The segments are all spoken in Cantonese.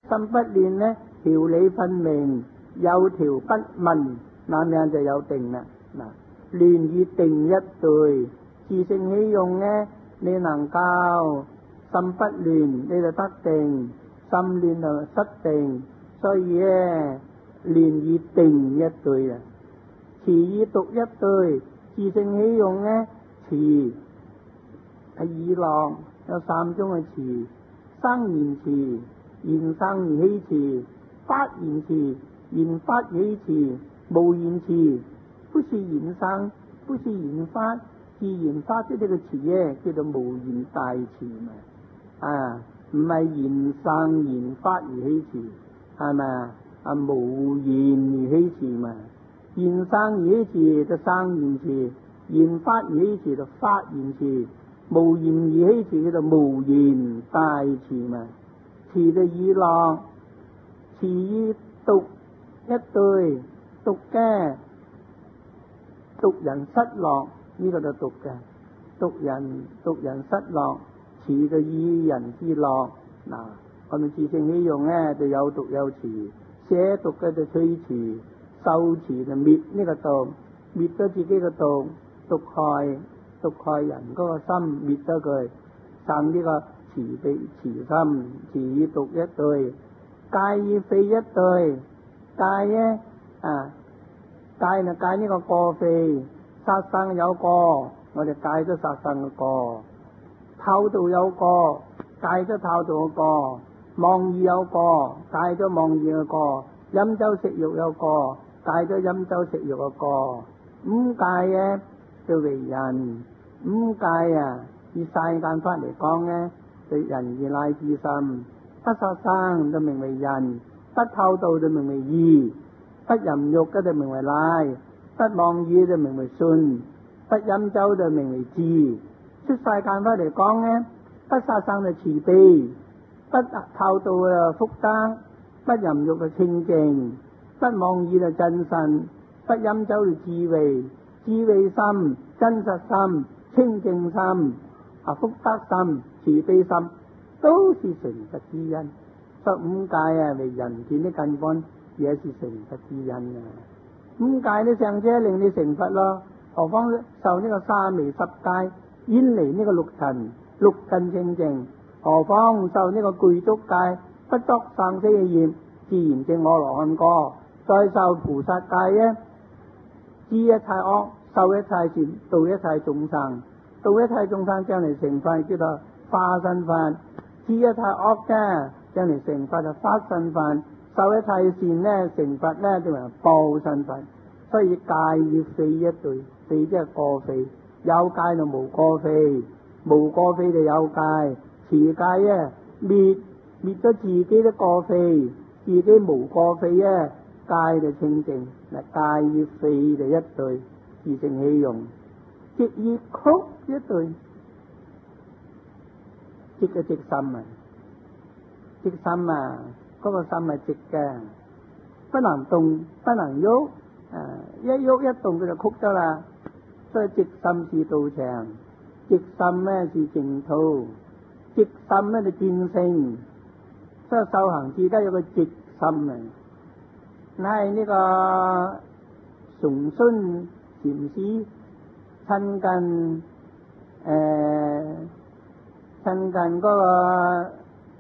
心不亂呢，條理分明，有條不紊，那樣就有定啦。嗱，亂與定一對，自性起用呢，你能夠心不亂，你就得定；心亂就失定。所以咧，亂與定一對啊，持與獨一對。自性起用呢，持係二浪，有三種嘅持：生言持、言生而起持、發言持、言發起持。無言持不是言生，不是言發，自然發出呢個持咧，叫做無言大持嘛。啊，唔係言生言發而起持，係咪啊？無言而起持嘛。言生而起持就生言持，言發而起持就發言持，無言而起持叫做無言大持嘛。持就二浪，持與獨一對，獨嘅獨人失落，呢個就獨嘅獨人失落。持就以人之樂。嗱，我哋自性起用咧就有獨有持，捨獨嘅就取持，受持就滅呢個獨，滅咗自己嘅獨，毒害人嗰個心，滅咗佢，生呢個慈悲慈心。持與獨一對，戒與非一對。戒咧戒就戒呢個過非，殺生有過，我哋戒咗殺生嘅過；偷盜有過，戒咗偷盜嘅過；妄語有過，戒咗妄語嘅過；飲酒食肉有過，戒咗飲酒食肉嘅過。五戒嘅就為人，五戒以世間法嚟講咧，對仁義禮智信。不殺生就名為仁，不偷盜就名為義，不淫欲嘅就名為禮，不妄語就名為信，不飲酒就名為智。出世間法嚟講咧，不殺生就慈悲，不偷盜就福德，不淫欲就清淨，不妄語就真信，不飲酒就智慧，智慧心、真實心、清淨心、福德心、慈悲心，都是成佛之因。所以五戒為人見的根本，也是成佛之因啊！五戒呢上者令你成佛咯，何況受呢個沙彌十戒，遠離呢個六塵，六根清淨；何況受呢個具足戒，不作生死嘅業，自然證阿羅漢果。再受菩薩戒呢，知一切惡，受一切善，度一切眾生，度一切眾生將嚟成佛，叫做化身佛；知一切惡嘅將嚟成佛就法身佛，受一切善呢成佛呢就係報身佛。所以戒與非一對，非即係過非，有戒就無過非，無過非就有戒。持戒滅咗自己的過非，自己無過非戒就清淨。嗱，戒與非就一對，自性起用。直與曲一對，直嘅直心啊，直心嗰個心係直嘅，不能動不能喐，一喐一動佢就曲咗啦。所以直心是道場，直心是淨土，直心就見性。所以修行至得有個直心啊，係呢個崇信禪師親近嗰個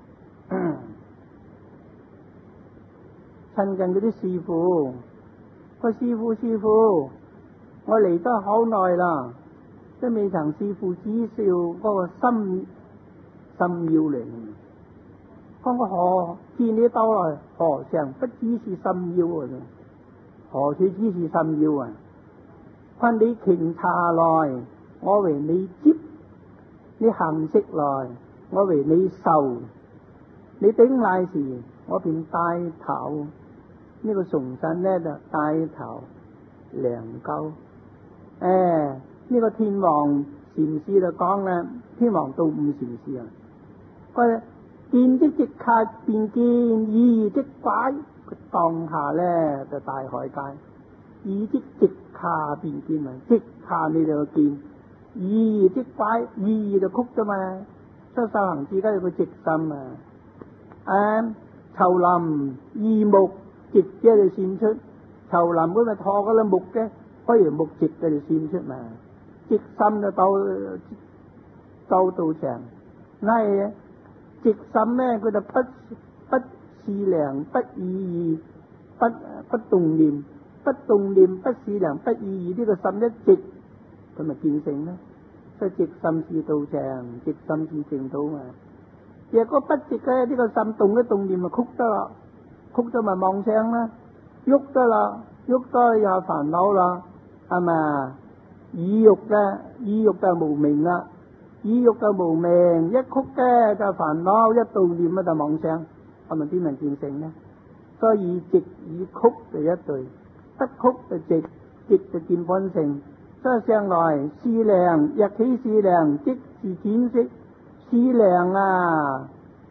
親近嗰啲師父，個師父，我嚟得好耐啦，都未曾師父指教嗰個心要嚟。講個何見你到來，何嘗不只是心要啊？何處只是心要啊？困你擎茶來，我為你接；你行色來，我為你受；你頂禮時，我便帶頭。呢個崇信呢，就帶頭良鳩。呢個天王禪師就講啦，天王道悟禪師啊，佢見即即刻便見，意即拐。佢當下咧就大海界，意即即刻便見啊，即刻你就見，意即拐，意就曲啫嘛。所以修行至緊要個直心啊！ 叢林異木直嘅就現出，叢林嗰咪托嗰粒木嘅，不如木直嘅就現出嘛。直心就到場，係直心咧，佢就不思量，不意義，不動念，不動念，不思量，不意義，呢個心一直，佢咪見性咧。所以直心是道場，直心是正道嘛。若果不直嘅呢個心動一動念咪曲得啦，曲咗咪妄想啦，喐得啦，喐得又煩惱啦，係咪啊？意欲就無明啦，意欲就無明，一曲嘅就煩惱，一動念就妄想，係咪邊能見性呢？所以以直以曲就一對，不曲就直，直就見本性。所以上來思量，日起思量，即是淺識。思量啊，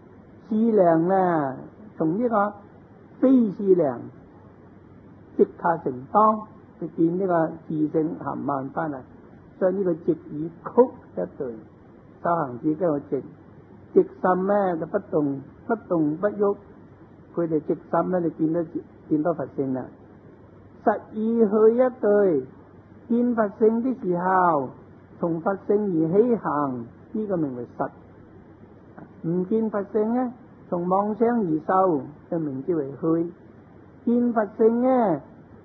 從呢個非思量即刻成當，就見呢個自性含慢翻嚟。所以呢個直與曲一對，修行至嗰個直心咧就不動不喐，佢哋直心咧就見到佛性啦。實意去一對，見佛性的時候，從佛性而起行，呢個名為實。唔見佛性咧，從妄想而受，就名之為虛。見佛性咧，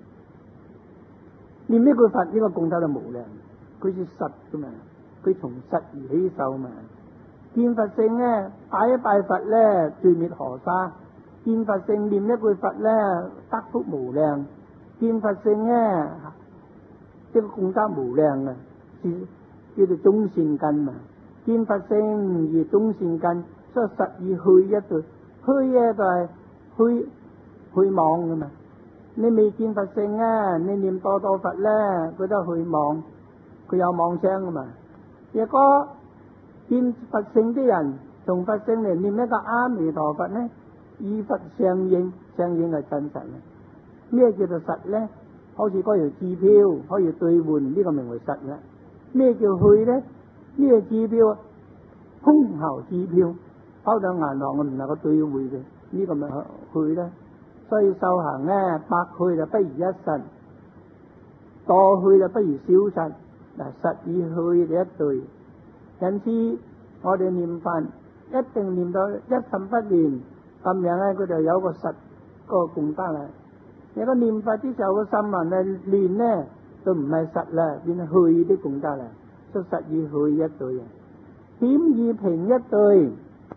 念呢句佛呢個功德就無量，佢是實噶嘛，佢從實而起受嘛。見佛性咧，拜一拜佛咧，罪滅河沙；見佛性念一句佛咧，得福無量。見佛性咧，呢個功德無量啊，叫做種善根嘛。見佛性而種善根，所以實以去一對，虛嘅就係虛妄噶嘛。你未見佛性啊，你念多佛咧，佢都虛妄，佢有妄想噶嘛。若果見佛性啲人，從佛性嚟念一個阿彌陀佛咧，與佛相應係真實咧。咩叫做實咧？好似嗰條支票可以兌換，呢個名為實啦。咩叫虛咧？呢個支票空頭支票，拋到銀行我唔能夠兌換嘅，呢個咪虛咧。所以修行咧，百去就不如一實，多去就不如少實。嗱，實與虛就一對。因此我哋念佛一定念到一心不亂，咁樣咧佢就有個實個功德啦。如果念佛之時候個心啊亂咧，就唔係實啦，變係虛啲功德啦。所以實與虛一對啊，險與平一對。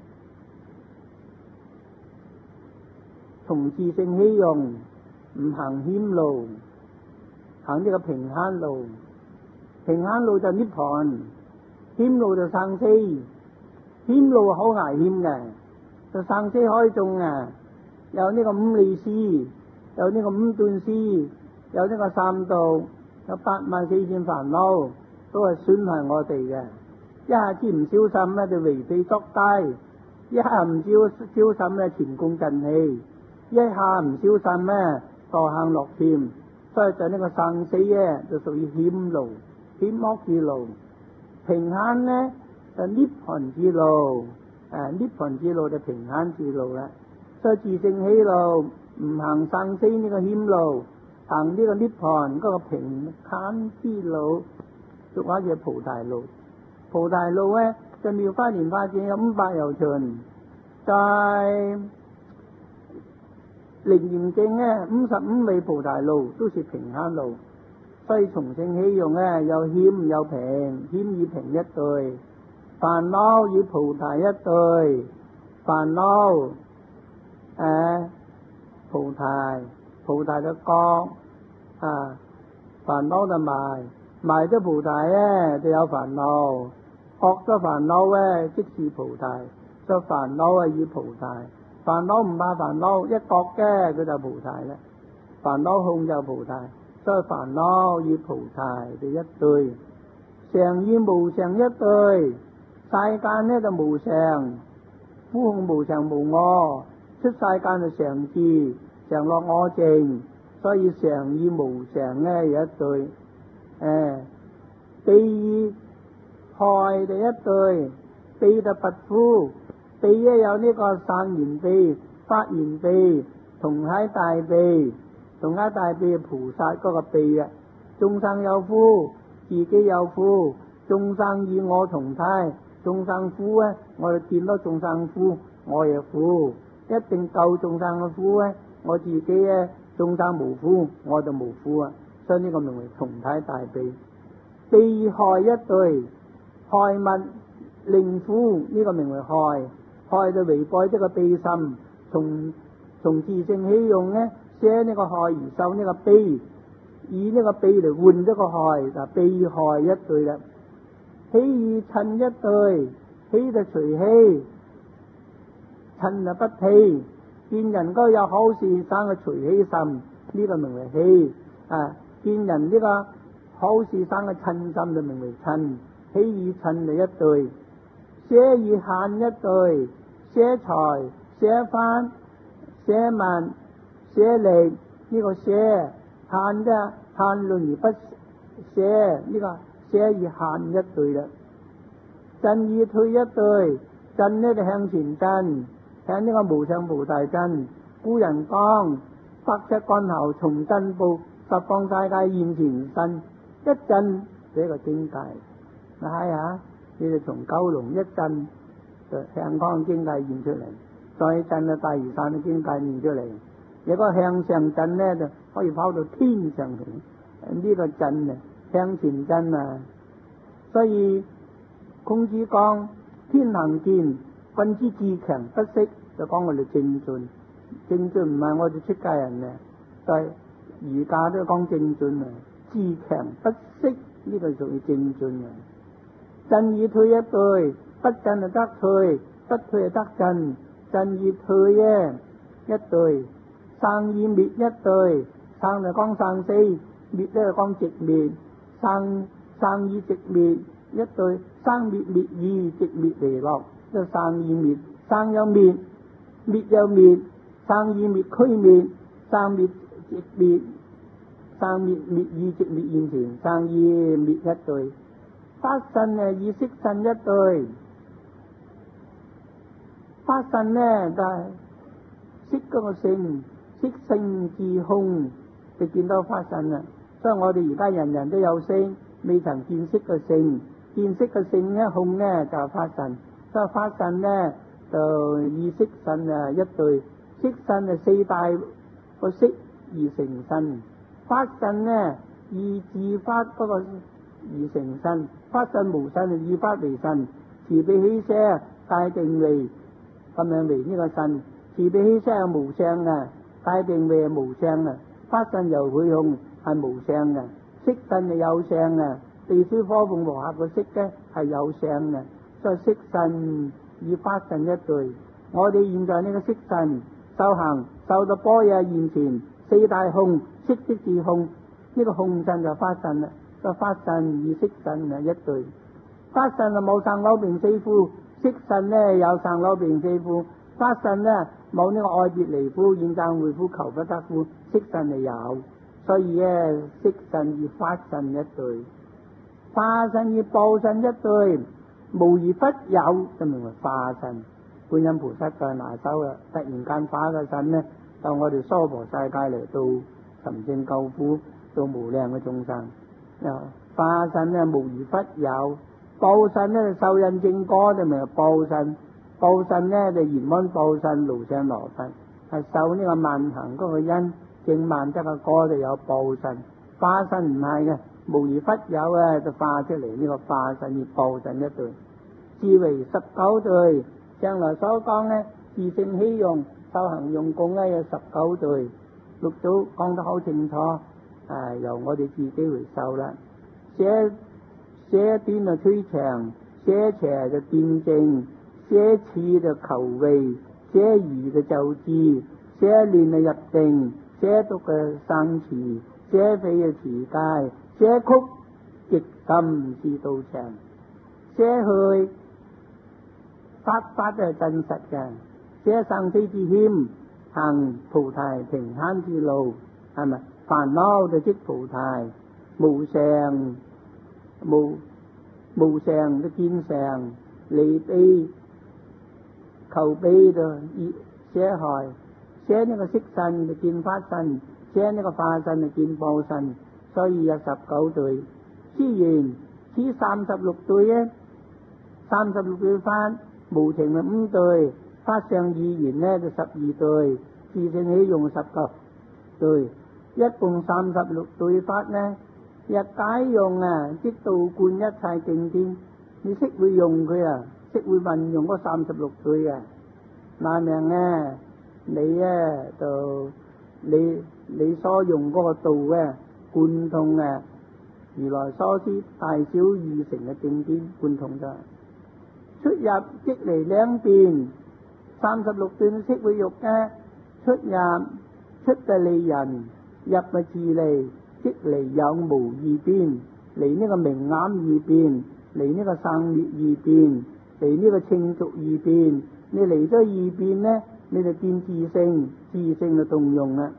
從自性起用，唔行險路，行呢個平慳路。平慳路就涅槃，險路就生死。險路好危險嘅，就生死海中啊，有呢個五利師，有呢個五斷師，有呢個三毒，有84000煩惱，都係損害我哋嘅。一下子唔小心咧，就為非作歹；一下唔小心咧，前功盡棄；一下唔小心咧，墮坑落忝。所以就呢個生死咧，就屬於險路、險惡之路。平慳咧就涅槃之路，涅槃之路就平慳之路啦。所以自性起路，唔行生死呢個險路，行呢個涅槃嗰個平慳之路，俗話叫菩提路。菩提路咧就妙法蓮華經有500由旬，在楞嚴經咧55味菩提路都是平慳路。所以從性起用咧有險有平，險與平一對，煩惱與菩提一對。煩惱菩提嘅覺煩惱就埋咗菩提咧就有煩惱，覺咗煩惱咧即是菩提。所以煩惱與菩提，煩惱唔怕煩惱，一覺嘅佢就菩提啦。煩惱空就菩提，所以煩惱與菩提就一對。常與無常一對，世間呢就無常，苦空無常無我，出世間就常住常樂我淨，所以常與無常呢有一對。悲與害就一對，悲就拔苦，悲咧有呢個散緣悲， 發現臂，同體大臂，同體大臂係菩薩嗰個臂啊！眾生有苦，自己有苦，眾生與我同體，眾生苦咧，我哋見到眾生苦，我亦苦，一定救眾生嘅苦咧，我自己咧，眾生無苦，我就無苦啊！所以呢個名為同體大臂。被害一對，害物令苦，呢個名為害，害就違背呢個悲心，從自性起用咧，捨呢個害而受呢個悲，以呢個悲嚟換咗個害，就被害一對啦。喜與嗔一對，喜就隨喜，嗔就不喜。見人都有好事生嘅隨喜心，呢個名為喜啊！見人呢個好事生嘅嗔心就名為嗔，喜與嗔就一對。捨與慳一對，捨財、捨幡、捨物、捨力，呢個捨慳啫，慳論而不捨，呢個捨與慳一對啦。進與退一對，進呢就向前進，向呢個無上菩提進。古人講百尺竿頭從進步，十方世界現前身，一進這個境界。睇下，你哋從九龍一進就向光境界現出嚟，再進就大嶼山嘅境界現出嚟。如果向上進呢，就可以跑到天上去。呢個進啊，向前進啊。所以孔子講天行健，君之自強不息，就講我哋正進。正進唔係我哋出家人啊，就係儒家都講正進啊。自強不息，呢個屬於正進啊。進與退一對，不進就得退，不退就得進。進與退咧一對，生與滅一對，生就講生死，滅咧就講寂滅。生與寂滅一對，生滅滅異，寂滅離樂，即係生與滅，生有滅，滅有滅，生與滅俱滅，生滅寂滅，生滅滅異寂滅現前，生與滅一對。法身啊與色身一對，法身呢就係色嗰個性，色性自空，就見到法身啦。所以我哋而家人人都有性，未曾見色嘅性，見色嘅性呢空呢就係法身。所以法身呢就與色身啊一對，色身係四大個色而成身，法身呢以自法嗰個而成身，法身無身以法為身，慈悲喜捨界定為咁樣為呢個身，慈悲喜捨係無相啊，界定為無相啊，法身由佢空係無相啊，色身係有相啊，地水火風和合個色咧係有相啊，所以色身與法身一對。我哋現在呢個色身修行受到般若現前，四大空色即是空，呢個空身就法身啦。個法身與色身係一對，法身就冇生老病死苦，色身呢有生老病死苦。法身呢冇呢個愛別離苦、怨憎會苦、求不得苦，色身係有，所以呢色身與法身一對，化身與報身一對，無而忽有就名為化身。觀音菩薩在拿手啦，突然間化個身呢，到我哋娑婆世界嚟到尋聲救苦，到無量嘅眾生。化身呢無而忽有，報身呢受印證果就名為報身。報身呢就圓滿報身盧上羅佛，係受呢個萬行嗰個因證萬德嘅果就有報身。化身唔係嘅，無而忽有啊，就化出嚟呢個化身與報身一對，是為19對。上來所講呢，自性起用修行用功呢有19對，六祖講得好清楚。由我哋自己回受啦，捨短就趨長，捨邪就斷正，捨次就求慧，捨愚就就智，捨亂就入定，捨毒就生慈，捨非就持戒，捨曲極深是道場，捨去法都係真實嘅，捨生死之險，行菩提平坦之路，係咪？煩惱就即菩提，無常就見常，離悲求悲就捨害，捨呢個色身就見法身，捨呢個化身就見報身，所以有19對。雖然此36對咧，36對法無情就5對，法上義言咧就12對，自性起用19對，一共36對法咧，日解用啊，即道觀一切境天。你識會用佢啊，識會運用嗰36對啊，那樣咧，你咧就你所用嗰個道咧，貫通啊如來所施大小二乘嘅境天貫通咗。出入即離兩邊，36對識會欲嘅出入，出嘅利人，入嘅自利，即離有無二邊，離呢個明暗二邊，離呢個勝劣二邊，離呢個稱俗二邊。你離咗二邊呢，你就見自性，自性就動用啦。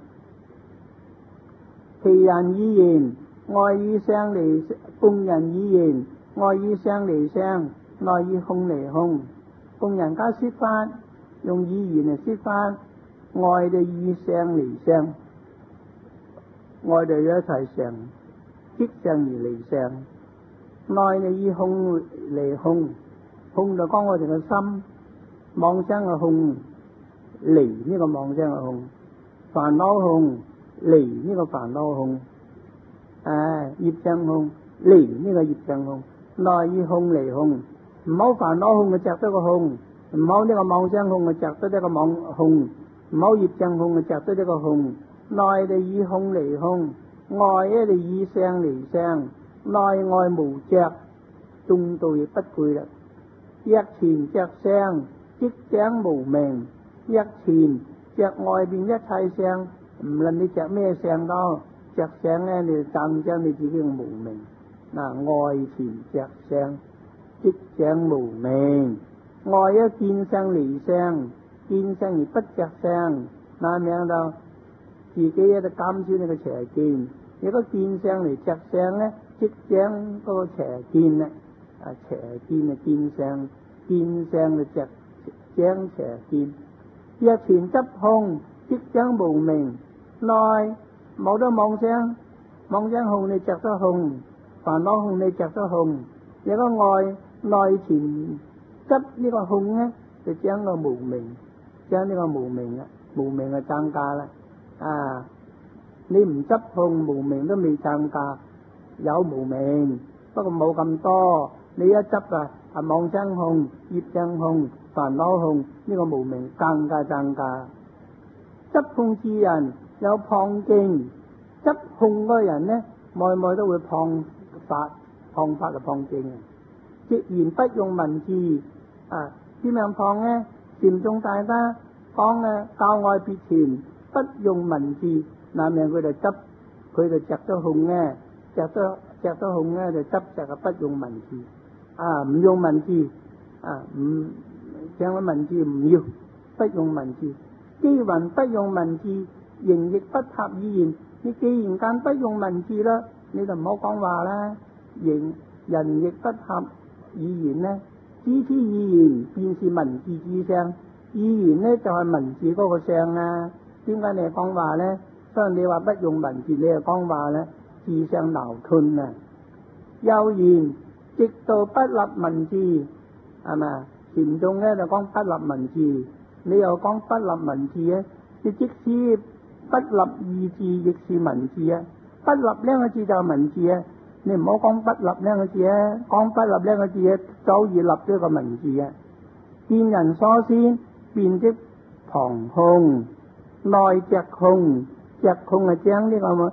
其人以言，外以相離，共人以言，外以相離相，內以空離空。共人家說法，用語言嚟說法，外就以相離相，外就有一切相，即相而離相。內就以空離空，空就講我哋嘅心，妄想嘅空，離呢個妄想嘅空，煩惱空，離呢個煩惱空，業障空，離呢個業障空。內以空離空，唔好煩惱空就着得個空，唔好呢個妄想空就着得呢個妄空，唔好業障空就着得呢個空。內就以空離空，外就以相離相，內外無着，中道亦不攰啦。一前着相，即長無明；一前着外邊一切相，唔論你着咩相都，着相咧，你就增長你自己嘅無明。外前着相，即長無明；外一見相離相，見相而不着相，那樣就自己喺度減少你嘅邪見。如果見相嚟着相咧，即將嗰個邪見咧，邪見啊見相，見相就着將邪見。若前執空，即將無明。內冇得妄想，妄想空你着得空，煩惱空你着得空。如果外內前執呢個空咧，就將個無明，將呢個無明啊，無明就增加啦。你唔執空，無明都未增加，有無明，不過冇咁多。你一執妄想空、業障空、煩惱空，呢個無明更加增加。執空之人有謗經，執空嗰人呢，每每都會謗法就謗經。直言不用文字，點樣謗呢？禪宗大德講教外別傳，不用文字。那樣佢就執，佢就着咗空咧，着咗空咧就執着不用文字，唔用文字，唔將個文字唔要，不用文字。既云不用文字，形亦不合語言。你既然間不用文字啦，你就唔好講話啦。形人亦不合語言呢，知之語言便是文字之相。語言呢就係文字嗰個相啊。點解你講話呢？所以你話不用文字，你又講話咧，自相矛盾啊！又言直到不立文字，係咪啊？禪宗咧就講不立文字，你又講不立文字啊？你即使不立二字，亦是文字啊！不立兩個字就係文字啊！你唔好講不立兩個字啊，講不立兩個字啊，早已立咗個文字啊！見人所先，便即旁空，內着空。着空係將呢個無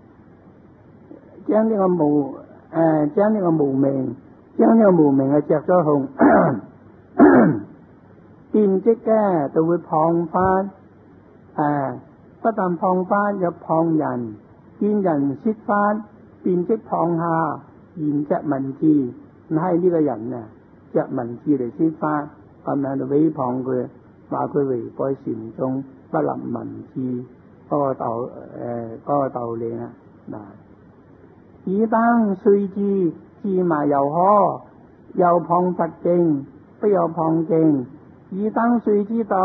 明，將呢個無明係着咗空，變即嘅就會謗法，不但謗法，又謗人。見人說法，變即謗下，言着文字，係呢個人啊，着文字嚟說法，咁樣就誹謗佢，話佢違背禪宗，不立文字。嗰個道理啦。爾等雖知自埋又可，又謗佛經，不又謗經。爾等雖知道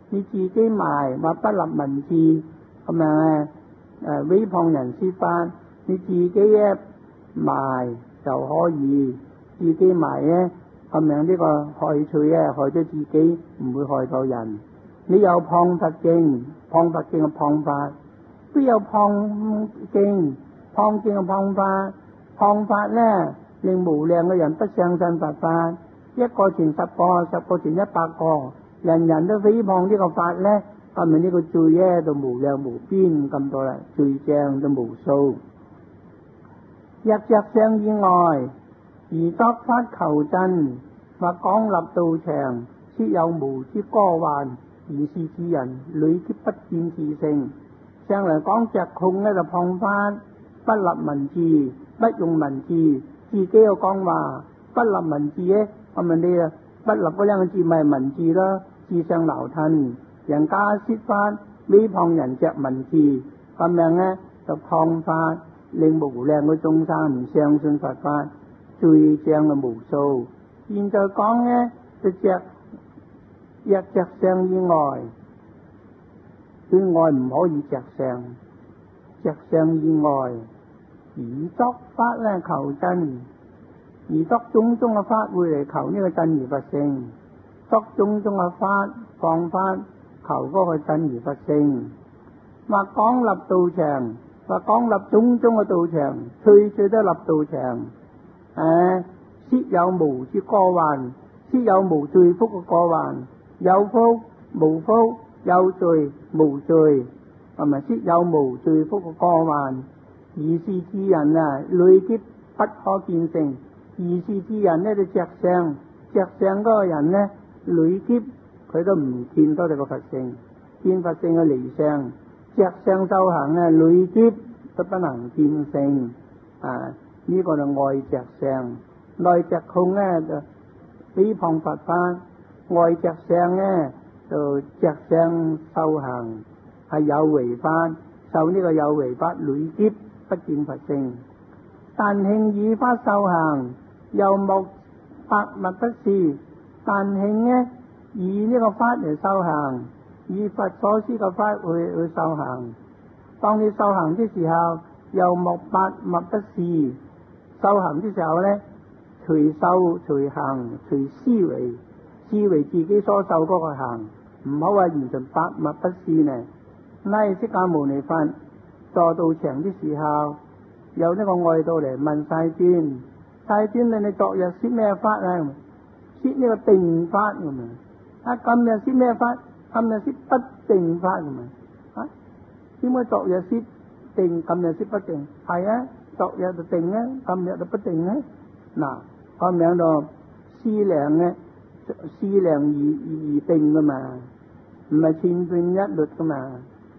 你自己埋或不立文字咁樣誹謗人說法，你自己咧埋就可以，自己埋咧咁樣呢個害處咧害咗自己，唔會害到人。你有謗佛經，謗佛經嘅謗法，都有謗經，謗經嘅謗法，謗法咧令無量嘅人不相信佛法，一個傳十個，十個傳100個，人人都誹謗呢個法咧，咁咪呢個罪咧就無量無邊咁多啦，罪障都無數。若着相以外，而作法求真，或講立道場，設有無之過患，而是智人屢劫不見自性。上嚟講着控咧就謗法，不立文字，不用文字，自己又講話不立文字咧，咁咪你啊不立嗰兩個字咪文字咯，自相矛盾。人家説法誹謗人着文字，咁樣咧就謗法，令無量嘅眾生唔相信佛法，罪障嘅無數。現在講咧就若着相以外，對外唔可以着相，着相以外，而作法咧求真，而作種種嘅法會嚟求呢個真如佛性，作種種嘅法方法求嗰個真如佛性，或講立道場，或講立種種嘅道場，最都立道場，設有無之過患，設有無罪福嘅過患，有福無福，有罪無罪，同埋設有無罪福嘅過患，而是智人累劫不可見性。而是智人呢就着相嗰個人呢累劫佢都唔見到你個佛性，見佛性嘅離相，着相修行呢累劫都不能見性。呢個就外着相，內着控呢就誹謗佛法，外着相呢就着相修行係有為法，受呢個有為法累劫不見佛性。但慶以法修行，又莫百物不是。但慶呢以呢個法嚟修行，以佛所施嘅法去修行。當你修行的時候，又莫百物不是。修行的時候呢，隨修隨行隨思維，思維自己所受嗰個行，唔好話完全百物不是呢。拉釋迦牟尼佛坐道場的時候，有呢個外道嚟問世尊，世尊你昨日説咩法啊？説呢個定法咁啊！今日説咩法？今日説不定法咁啊！點解昨日説定，今日説不定？係啊，昨日就定啊，今日就不定啊！嗱，咁樣就思量咧，思量而定噶嘛，唔係千變一律噶嘛。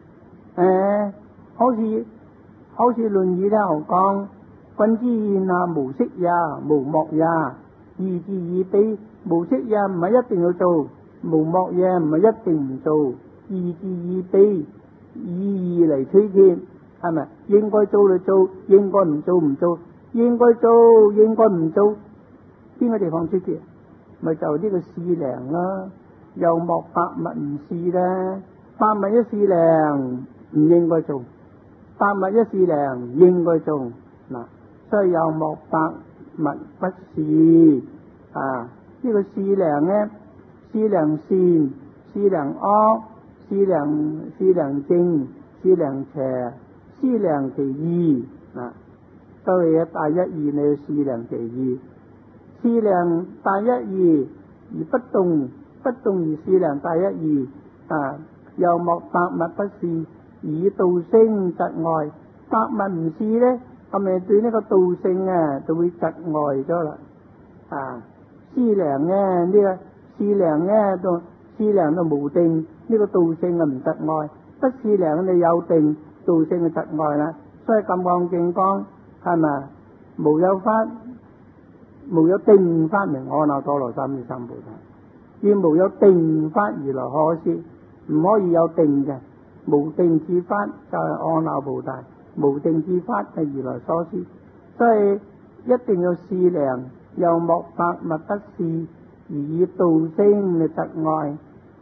好似論語咧講，君之言啊，無色也，無莫也，義之以備。無色也唔係一定要做，無莫也唔係一定唔做，義之以備，以義嚟推薦，係咪？應該做就做，應該唔做唔做，應該做應該唔做，邊個地方推薦？咪就呢個思量啦，又莫百物唔是啦，百物一思量唔應該做，百物一思量應該做。嗱，所以又莫百物不是呢個思量呢，思量善，思量惡，思量正，思量邪，思量其義。所謂大一義，你要思量其義，思量大一義而不動，不動而思量大一義。又莫百物不是，以道性窒礙。百物唔是呢，咁咪對呢個道性就會窒礙咗啦。思量呢，呢個思量呢，到思量到無定，呢個道性唔窒礙；不思量你有定，道性就窒礙啦。所以金剛經講係咪？無有法，無有定法名阿耨多羅三藐三菩提。要無有定法而來可說，唔可以有定嘅。無定之法就係阿耨菩提，無定之法係如來所說。所以一定要思量，又莫百物不是，而以道性嚟窒礙。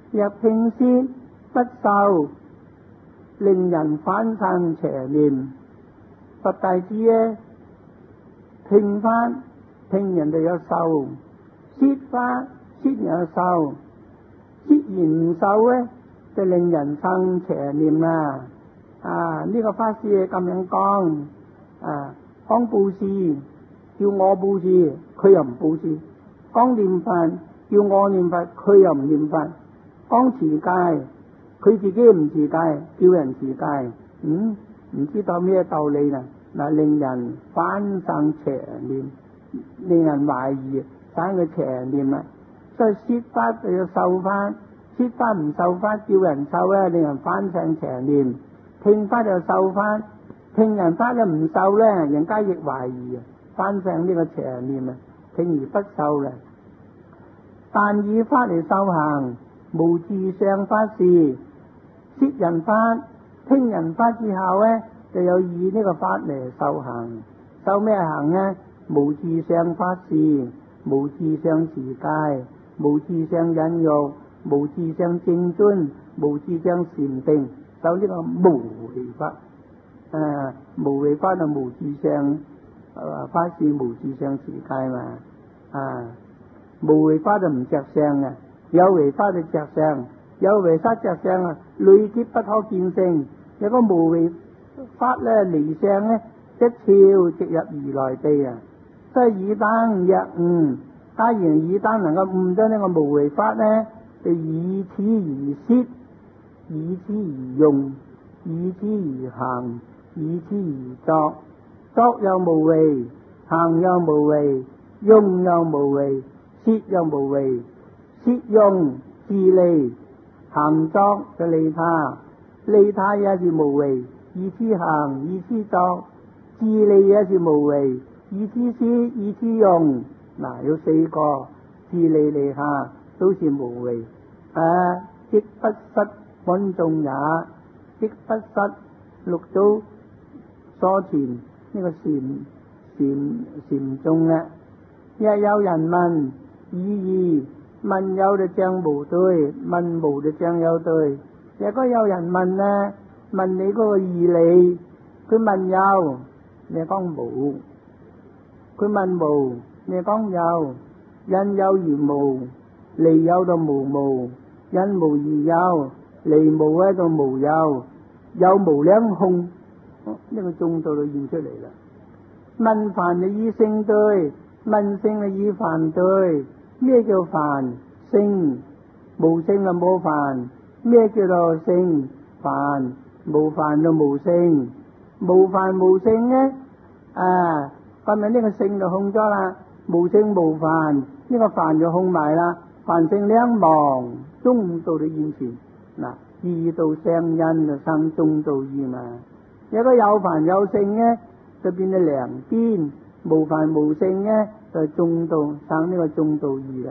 若聽舌不受，令人反生邪念。佛弟子咧聽法聽人哋有受，説法説人有受，説言唔受咧就令人生邪念啦。呢個法師咁樣講，講布施叫我布施，佢又唔布施；講念佛叫我念佛，佢又唔念佛；講持戒，佢自己唔持戒，叫人持戒，唔知道咩道理啦。令人反生邪念，令人懷疑，生個邪念啦。所以説法就要受法，説法唔受法叫人受咧，令人反生邪念；聽法就受法，聽人法就唔受咧，人家亦懷疑，反生呢個邪念啊，聽而不受啦。但以法嚟修行，無自上法事，説人法、聽人法之後咧，就有以呢個法嚟修行。修咩行呢？無自上法事，無自上持戒，無自上忍辱，無自上正尊，無自上禪定。修呢個無為法，無為法就無自上法事，無自上持戒嘛。無為法就唔着相嘅，有為法就着相，有為法着相啊，累劫不可見性。有個無為法咧離相咧，一跳直入如來地啊！所以爾等若悟，假如爾等能夠悟咗呢個無為法咧，就以此而説，以此而用，以此而行，以此而作。作又無為，行又無為，用又無為，説又無為。説用自利，行作就利他，利他也是無為。以此行，以此作，自利也是無為。以此説，以此用，有四個，自利利他都是無為。即不失穩重也，即不失六祖所傳呢個禪宗咧。若有人問意義，問有就將無對，問無就將有對。若果有人問咧，問你嗰個義理，佢問有，你講無；佢問無，你講有。因有而無，離有就無無；因無而有，離無喺度無有。有無兩空，呢個中道就現出嚟啦。問凡就以性對，問性就以凡對。咩叫凡？性，無性就冇凡。咩叫做性？凡，無凡就無性。無凡無性呢？咁咪呢個性就空咗啦。無性無凡，呢個凡就空埋啦。凡性兩忘，中道就現前。二道相因就生中道義嘛。如果有凡有性呢，就變咗兩邊；無凡無性呢，就中道生呢個中道義啦。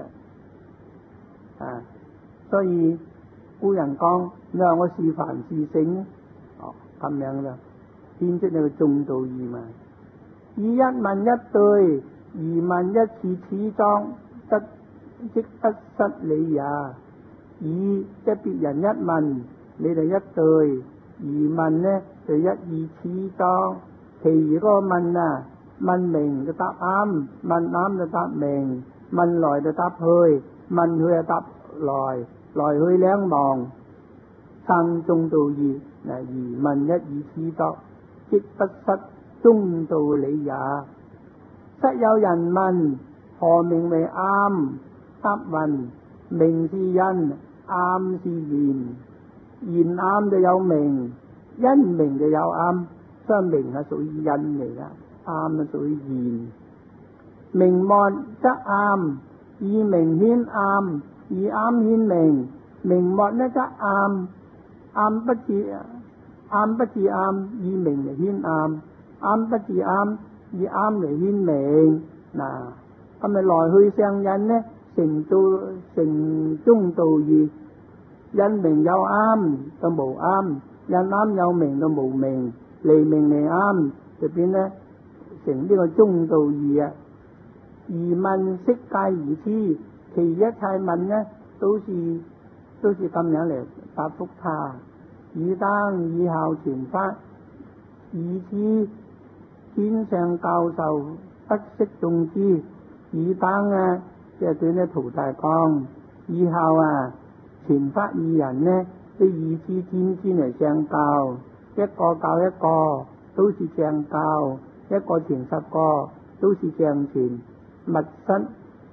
所以古人講，你話我是凡是性，咁樣啦，顯出呢個中道義嘛。以一問一對，而問一次始裝，則即不失理也。以即別人一問，你就一對；而問呢就一二始裝。其餘嗰個問明就答啱，問啱就答明，問來就答去，問去就答來，來去兩忘，生中道義。而問一二始作，即不失中道理也。實有人問，何名為啱？答云：名是因，啱是言。言啱就有名，因名就有啱。所以名係屬於因嚟噶，啱係屬於言。名末則啱，以名顯啱，以啱顯名。名末呢則啱，啱不至啱，以名嚟顯啱。啱不至啱，以啱嚟顯名。咁咪來去相引呢，成中道義。因名有啱就無啱，因啱有名就無名。離名離啱就變呢成呢個中道義啊。而問悉皆如此，其一切問呢都都是咁樣嚟答覆他。以當以後傳法，以此天上教授不識眾之。以當啊，即係對呢徒弟講，以後啊傳法二人呢，都以此天天嚟上教，一個教一個，都是上教，一個傳10個，都是上傳，密室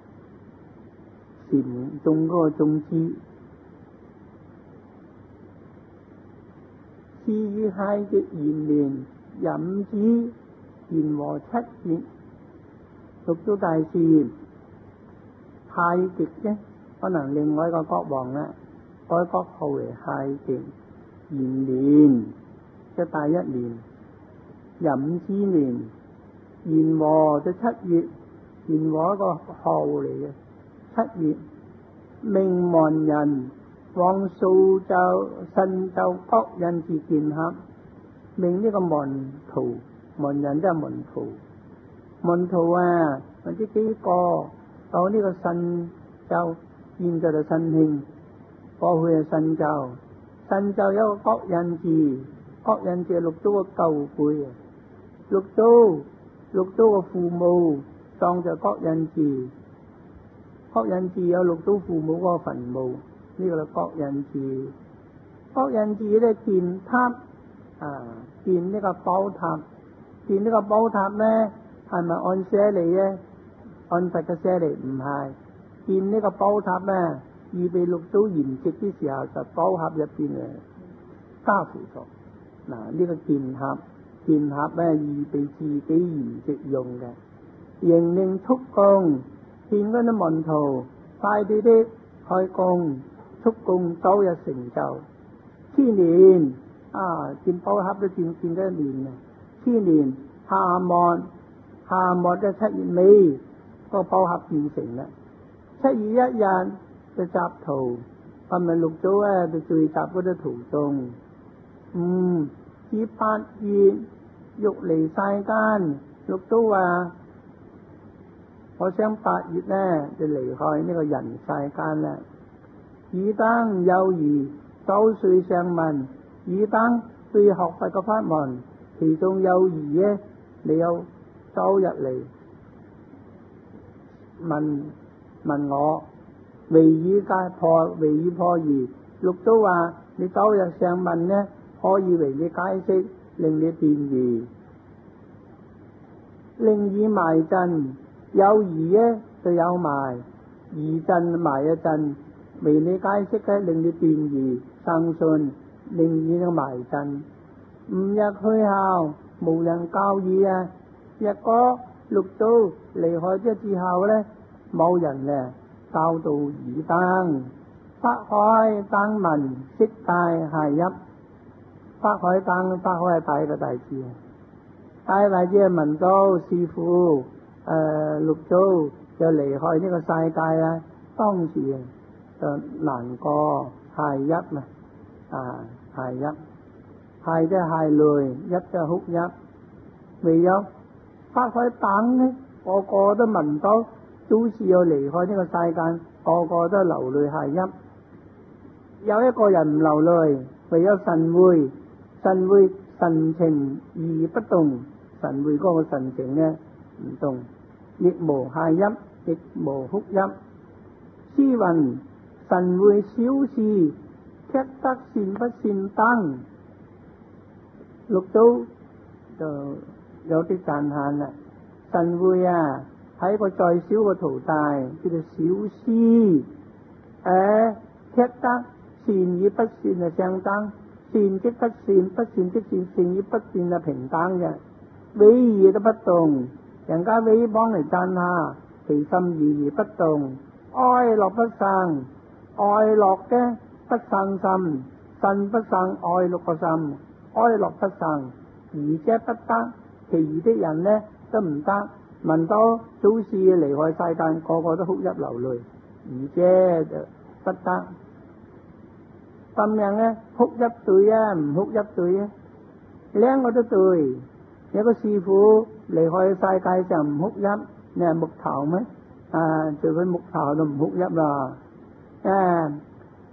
禪眾嗰個眾之。是以太極延年飲之言和7月。六祖大師太極呢，可能另外一個國王啦，改國號為太極延年，即第1年，飲之年，言和就7月，言和一個號嚟嘅7月，命門人往蘇州、新州各印寺見合，命呢個門徒，門人即係門徒，門徒啊，或者幾個到呢個新州，現在就新興，過去係新州，新州有個各印寺，各印寺係六祖嘅舊輩啊，六祖嘅父母葬在各印寺，各印寺有六祖父母嗰個墳墓。呢個係各印寺，各印寺咧建塔建呢個寶塔，建呢個寶塔咧係咪按舍利咧？按佛嘅舍利唔係，建呢個寶塔咧，預備六祖圓寂嘅時候就寶盒入邊加輔助。嗱，呢個建盒咧預備自己圓寂用嘅，仍令速供，見嗰啲門徒快啲啲開工。速供早日成就，7年建寶盒都建咗1年啊！7年夏末嘅7月尾，個寶盒建成啦。7月1日就集圖，咁咪六祖咧就聚集嗰啲徒眾。至8月欲離世間，六祖話：我想8月咧就離開呢個人世間啦。以當有餘早歲上問，以當對學佛嘅法門，其中有餘咧，你有早日嚟問我，為以破疑。六祖話：你早日上問呢，可以為你解釋，令你辨疑。令以埋陣，有疑咧就有埋，疑陣埋一陣。為你解釋嘅，令你辨疑生信，令以埋陣。5日去後，無人教義啊！若果六祖離開咗之後咧，冇人咧教導以當。法海當聞悉大下邑，法海係大嘅大字，大字係聞到師父六祖就離開呢個世界啊！當時就難過下邑啊，下邑，下即係下淚，邑即係哭泣。唯有法海等呢，個個都聞到祖師要離開呢個世界，個個都流淚下邑。有一個人唔流淚，唯有神會神情而不動，神會嗰個神情呢唔動，亦無下邑，亦無哭泣。詩云：神會小事，卻得善不善燈。六祖就有啲讚歎啦。神會啊，係一個再小嘅徒弟，叫做小師，卻得善與不善係相當，善即不善，不善即善，善與不善係平等嘅。毀義都不動，人家毀謗嚟讚下，其心義而不動。愛樂不生，愛樂嘅不生心，心不生愛樂個心，愛樂不生，而且不得，其餘的人呢都唔得。聞到祖師離開世間，個個都哭泣流淚，而且就不得。咁樣呢，哭泣對啊，唔哭泣對啊，兩個都對。有個師父離開世界上唔哭泣，你係木頭咩？做佢木頭都唔哭泣啦。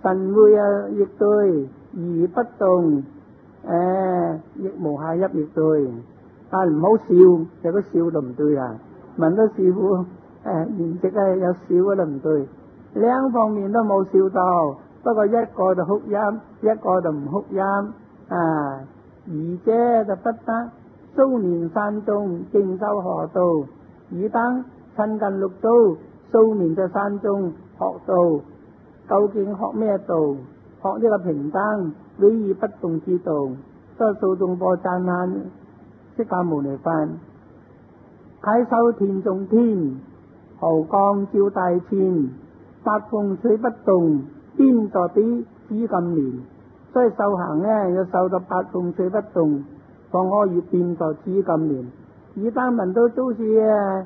神會亦對而不動，亦無下邑亦對，但唔好笑，有個笑就唔對啦。問到師傅筵席有笑就唔對，兩方面都冇笑到，不過一個就哭泣，一個就唔哭泣。愚者就不得蘇年山中徑修河道，爾等親近六祖，蘇年在山中學道，究竟學咩道？學呢個平等毀而不動之道。所以蘇東坡讚歎釋迦牟尼佛，啟修天中天，毫光照大千，八風吹不動，邊在彼紫禁蓮。所以修行要修到八風吹不動，方可以遍在紫禁蓮。爾等聞到祖師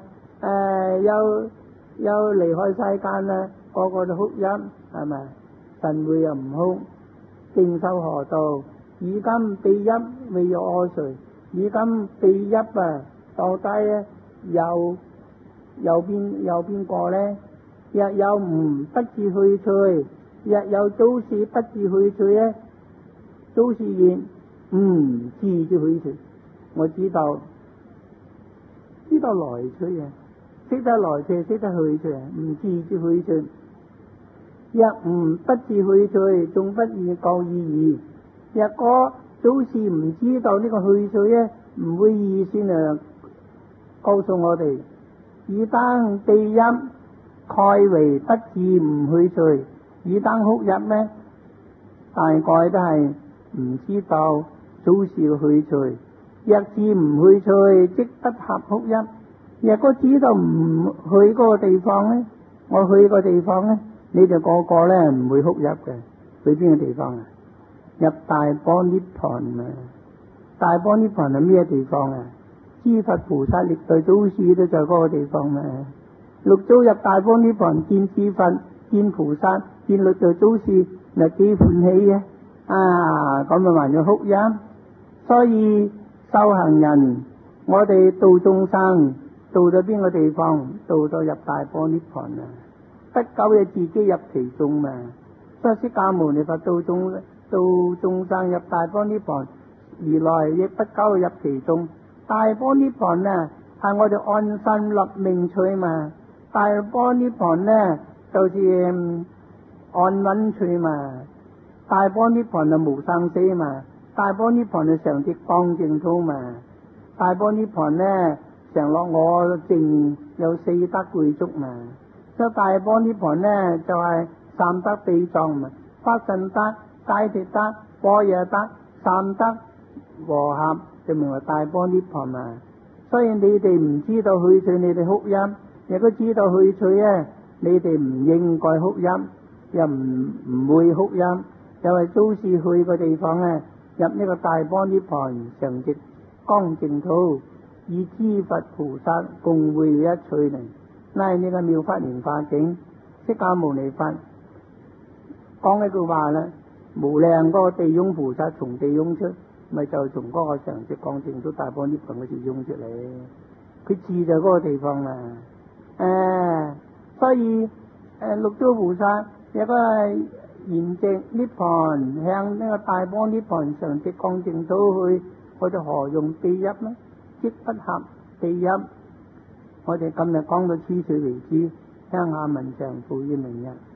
有離開世間啦，個個都哭泣，係咪？神會又唔哭，徑修河道，爾今秘泣未有愛誰？爾今秘泣到底有邊個呢？若有吾不知去趣，若有祖師不知去趣呢？祖師言：知之去趣，我知道來趣啊，識得來趣，識得去趣，唔知之去趣。若吾不知去趣，仲不易教意義。若果祖師唔知道呢個去趣呢，唔會意先告訴我哋。爾等秘泣，蓋為不知唔去趣。爾等哭泣咩？大概都係唔知道祖師嘅去趣。若知唔去趣，即不合哭泣。若果知道唔去嗰個地方呢，我去個地方呢，你哋個個呢唔會哭泣嘅。去邊個地方啊？入大般涅槃啊！大般涅槃係咩地方啊？諸佛菩薩歷代祖師都在嗰個地方啊！六祖入大般涅槃，見諸佛，見菩薩，見歷代祖師，咪幾歡喜嘅咁咪還要哭泣。所以修行人，我哋度眾生，度到邊個地方？度到入大般涅槃啊！不久就自己入其中嘛。所以釋迦牟尼佛度眾生入大般涅槃，而來亦不久入其中。大般涅槃呢，係我哋安身立命趣嘛。大般涅槃呢，就是安穩趣嘛。大般涅槃就無生死嘛。大般涅槃就常寂光淨土嘛。大般涅槃呢，常樂我淨有四德具足嘛。所以大般涅槃呢，就係三德秘藏嘛。法身德、解脫德、般若德，三德和合就名為大般涅槃嘛。所以你哋唔知道去趣，你哋哭泣；如果知道去趣咧，你哋唔應該哭泣，又唔會哭泣。就係祖師去個地方咧，入呢個大般涅槃，常寂光淨土，與諸佛菩薩共會一趣嚟。嗱，呢個妙法蓮華經，釋迦牟尼佛講一句話啦，無量嗰個地涌菩薩從地涌出，咪就從嗰個常寂光淨土大般涅槃嗰時涌出嚟，佢住在嗰個地方啦。所以六祖菩薩有個圓寂涅槃，向呢個大般涅槃常寂光淨土去，我哋何用秘泣呢？即不合秘泣。我哋今日講到此處為止，聽下文長附於明日。